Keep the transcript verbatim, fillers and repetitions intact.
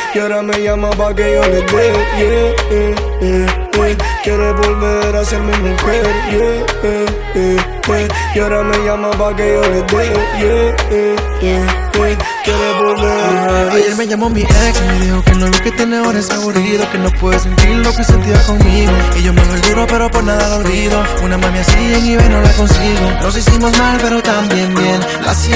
y ahora me llama pa' que yo le dé, yeah, yeah, yeah, yeah. Quiere volver a ser mi mujer, yeah, yeah, yeah, yeah. Y ahora me llama pa' que yo le dé, yeah, yeah, yeah, yeah. Quiere volver. Ayer me llamó mi ex, me dijo que el novio que tiene ahora es aburrido, que no puede sentir lo que sentía conmigo. Y yo me doy el duro pero por nada lo olvido. Una mami así en eBay no la consigo. Nos hicimos mal pero también bien. La hacía